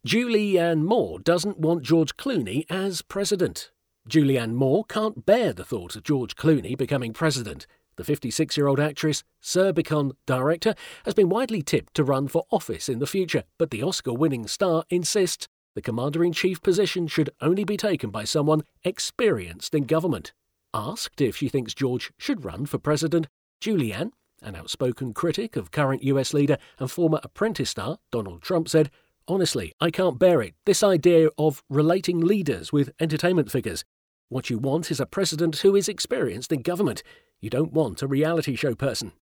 Julianne Moore doesn't want George Clooney as president. Julianne Moore can't bear the thought of George Clooney becoming president. The 56-year-old actress, Surbicon director, has been widely tipped to run for office in the future, but the Oscar-winning star insists the commander-in-chief position should only be taken by someone experienced in government. Asked if she thinks George should run for president, Julianne, an outspoken critic of current US leader and former Apprentice star Donald Trump, said, "Honestly, I can't bear it, this idea of relating leaders with entertainment figures. What you want is a president who is experienced in government. You don't want a reality show person."